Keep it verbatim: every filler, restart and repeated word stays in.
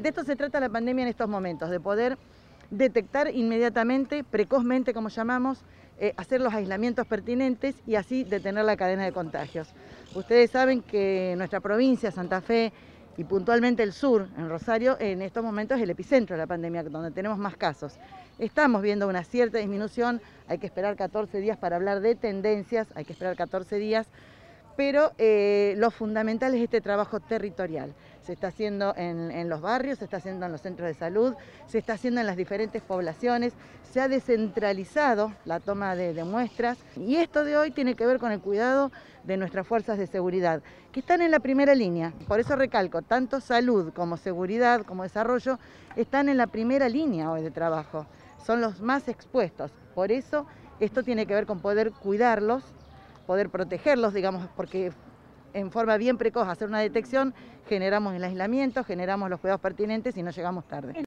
de esto se trata la pandemia en estos momentos, de poder detectar inmediatamente, precozmente como llamamos, eh, hacer los aislamientos pertinentes y así detener la cadena de contagios. Ustedes saben que nuestra provincia, Santa Fe, y puntualmente el sur, en Rosario, en estos momentos es el epicentro de la pandemia, donde tenemos más casos. Estamos viendo una cierta disminución, hay que esperar catorce días para hablar de tendencias, hay que esperar catorce días, pero eh, lo fundamental es este trabajo territorial. Se está haciendo en, en los barrios, se está haciendo en los centros de salud, se está haciendo en las diferentes poblaciones, se ha descentralizado la toma de, de muestras y esto de hoy tiene que ver con el cuidado de nuestras fuerzas de seguridad, que están en la primera línea. Por eso recalco, tanto salud como seguridad, como desarrollo, están en la primera línea hoy de trabajo. Son los más expuestos. Por eso esto tiene que ver con poder cuidarlos, poder protegerlos, digamos, porque en forma bien precoz hacer una detección, generamos el aislamiento, generamos los cuidados pertinentes y no llegamos tarde.